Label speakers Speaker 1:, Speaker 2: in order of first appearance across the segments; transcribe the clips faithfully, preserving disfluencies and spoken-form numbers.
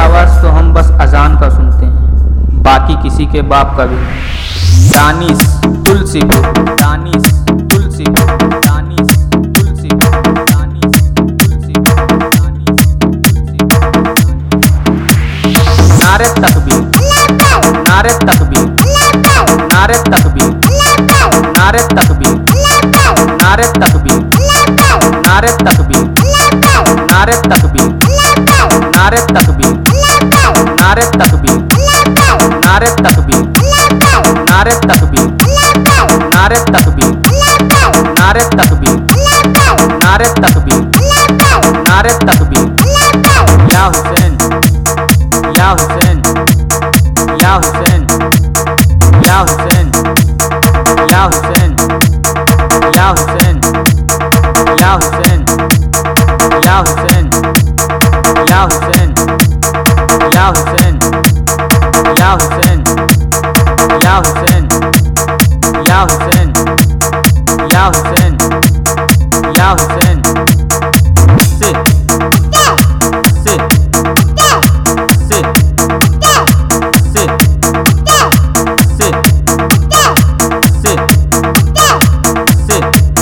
Speaker 1: आवाज़ तो हम बस अजान का सुनते हैं, बाकी किसी के बाप का भी। दानिश तुलसीपुर, दानिश तुलसीपुर, दानिश तुलसीपुर, दानिश तुलसीपुर, दानिश तुलसीपुर। नारे तकबीर, नारे तकबीर, नारे तकबीर, नारे तकबीर, नारे तकबीर, नारे तकबीर, नारे तकबीर, नारे तकबीर, नारे तकबीर, नारे तकबीर, नारे तकबीर, नारे तकबीर, नारे तकबीर, नारे तकबीर, नारे तकबीर। या हुसैन, या हुसैन, या हुसैन, या हुसैन, या हुसैन, या हुसैन, या हुसैन, या हुसैन, या हुसैन, या हुसैन, या हुसैन, या हुसैन, या हुसैन, या हुसैन, या हुसैन। से से से से से से से से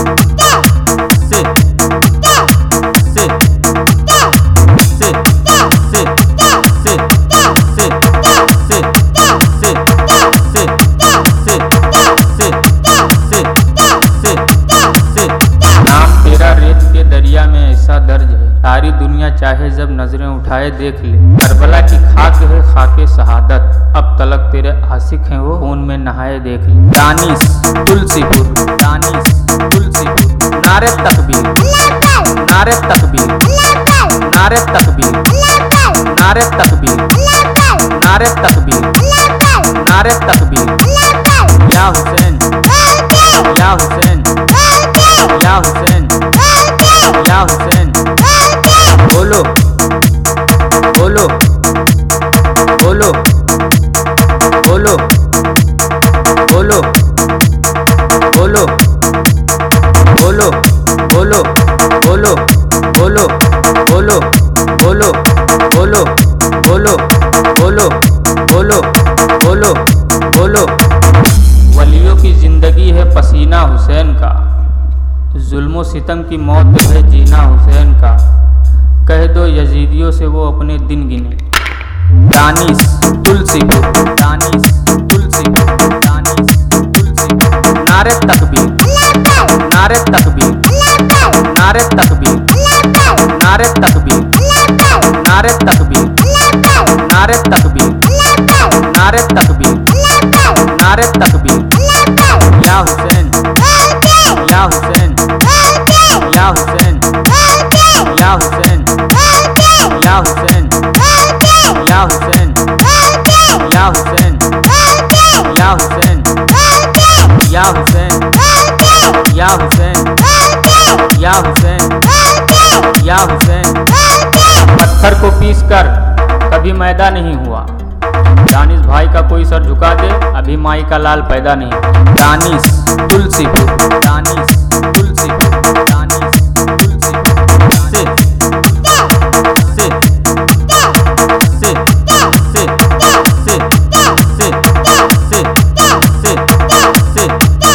Speaker 1: सारी दुनिया चाहे जब नजरें उठाए देख ले, करबला की खाक है खाके शहादत, अब तलक तेरे आशिक हैं वो खून में नहाए देख ले। दानिश तुलसीपुर, दानिश तुलसीपुर। नारे तकबीर, नारे तकबीर, नारे तकबीर, नारे तकबीर, नारे तकबीर, नारे तकबीर। या हुसैन, या हुसैन, या हुसैन, या हुसैन। बोलो बोलो बोलो बोलो बोलो बोलो बोलो बोलो बोलो बोलो बोलो बोलो बोलो बोलो बोलो बोलो बोलो बोलो। वलियों की जिंदगी है पसीना हुसैन का, जुल्मो सितम की मौत है जीना हुसैन का, कह दो यजीदियों से वो अपने दिन गिने। दानिश तुलसीपुर, दानिश तुलसीपुर, दानिश तुलसीपुर। नारे तकबीर, नारे तकबीर, नारे तकबीर, नारे तकबीर, नारे तकबीर, नारे तकबीर, नारे तकबीर, नारे तकबीर। या हुसैन, या हुसैन, या हुसैन, या हुसैन, या हुसैन, या हुसैन, या हुसैन, या हुसैन, या हुसैन, या हुसैन, या हुसैन, या हुसैन। पत्थर को पीस कर कभी मैदा नहीं हुआ, दानिश भाई का कोई सर झुका दे अभी माई का लाल पैदा नहीं। दानिश तुलसीपुर, दानिश तुलसीपुर, दानिश तुलसीपुर। से से से से से से से से से से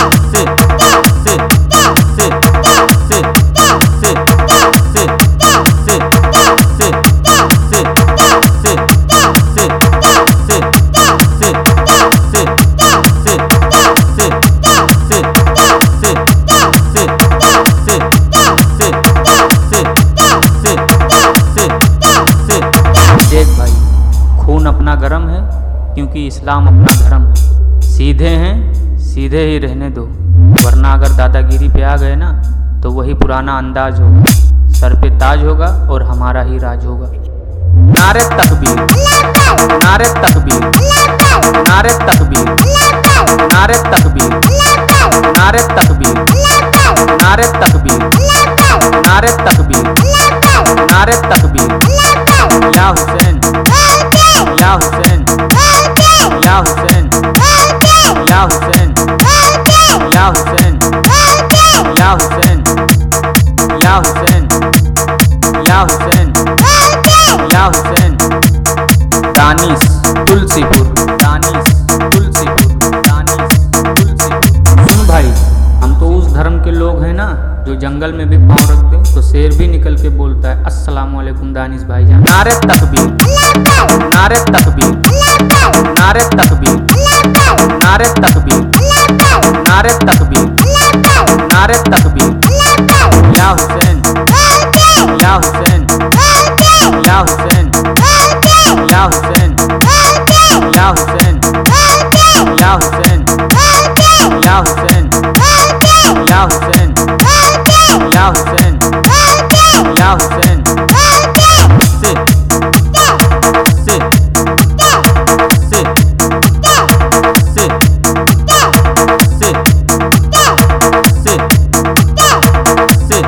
Speaker 1: गरम है क्योंकि इस्लाम अपना धर्म है। सीधे हैं सीधे ही रहने दो, वरना अगर दादागिरी पे आ गए ना तो वही पुराना अंदाज होगा, सर पे ताज होगा और हमारा ही राज होगा। नारे तकबीर, नारे तकबीर, नारे तकबीर, नारे तकबीर, नारे तकबीर, नारे तकबीर, नारे तकबीर, नारे तकबीर। या हुसैन, या हुसैन, या हुसैन, या हुसैन, या हुसैन, या हुसैन, या हुसैन, या हुसैन, या हुसैन, दानिश तुलसीपुर, दानिश तुलसीपुर, दानिश तुलसीपुर। सुन भाई, हम तो उस धर्म के लोग हैं ना जो जंगल में भी पाँव रखते हैं तो शेर भी निकल के बोलता है अस्सलाम वालेकुम दानिश भाईजान। नारे तकबीर, नारे तकबीर, नारे तकबीर, नारे तकबीर, नारे तकबीर, नारे तकबीर। या हुसैन, या हुसैन, या हुसैन, या हुसैन, या हुसैन, या हुसैन, या हुसैन, या हुसैन, या हुसैन, या हुसैन। से से से से से से से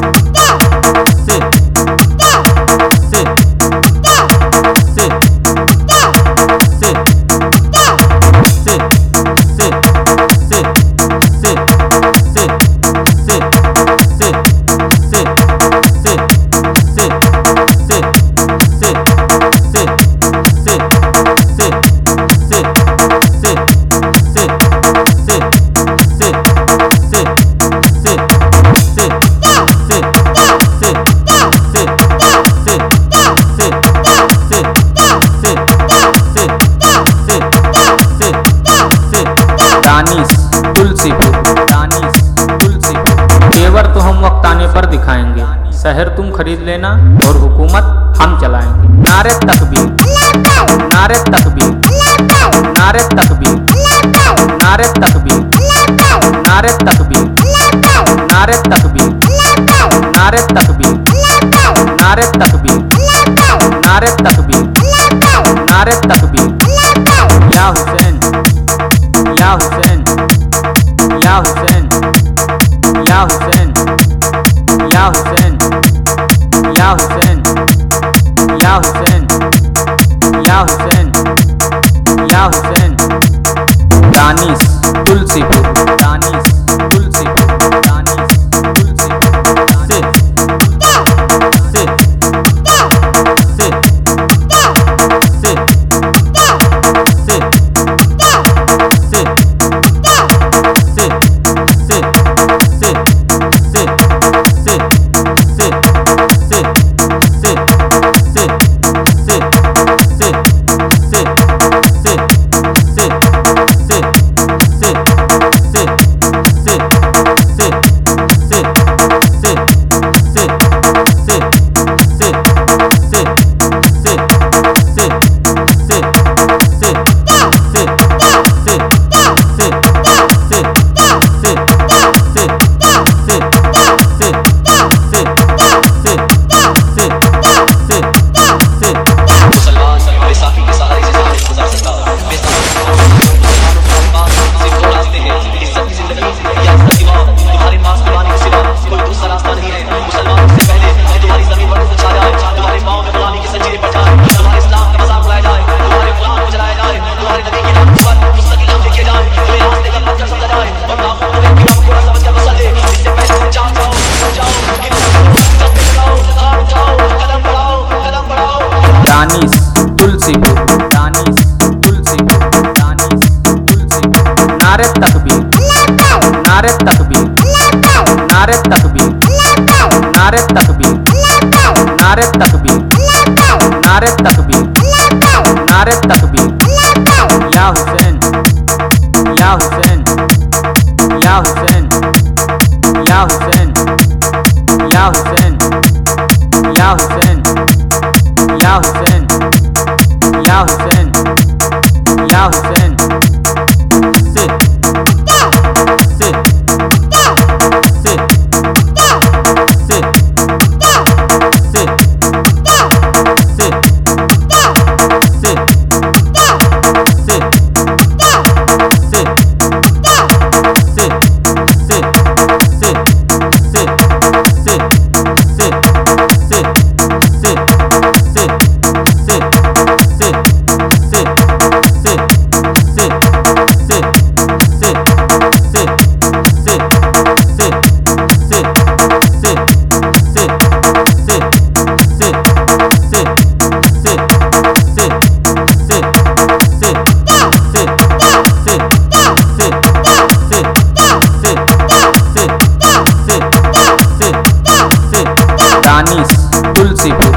Speaker 1: दानिश तुलसीपुर, दानिश तुलसीपुर। तेवर तो हम वक्त आने पर दिखाएंगे, शहर तुम खरीद लेना और हुकूमत हम चलाएंगे। नारे तकबीर, नारे तकबीर, नारे तकबीर, नारे तकबीर, नारे तकबीर, नारे तकबीर, नारे तकबीर, नारे तकबीर, नारे तकबीर, नारे तकबीर। या हुसैन, या हुसैन, या हुसैन, या हुसैन, या हुसैन, या हुसैन, या हुसैन, या हुसैन, या हुसैन। दानिश तुलसीपुर, दानिश तुलसीपुर, दानिश तुलसीपुर। से से से से दानिश तुलसीपुर, दानिश तुलसीपुर, दानिश तुलसीपुर। नारे तकबीर, नारे तकबीर, नारे तकबीर, नारे तकबीर, नारे तकबीर, नारे तकबीर, नारे तकबीर। या हुसैन, या हुसैन, या हुसैन, या हुसैन, या हुसैन, या हुसैन, या हुसैन, या हुसैन, या हुसैन। से से से से से से से से से से से उन्नीस तुलसीपुर।